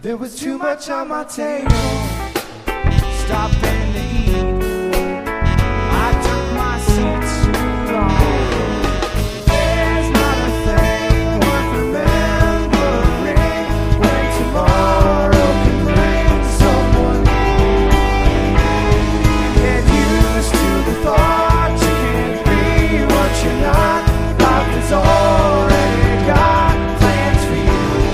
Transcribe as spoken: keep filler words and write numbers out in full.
There was too much on my table. Stop paying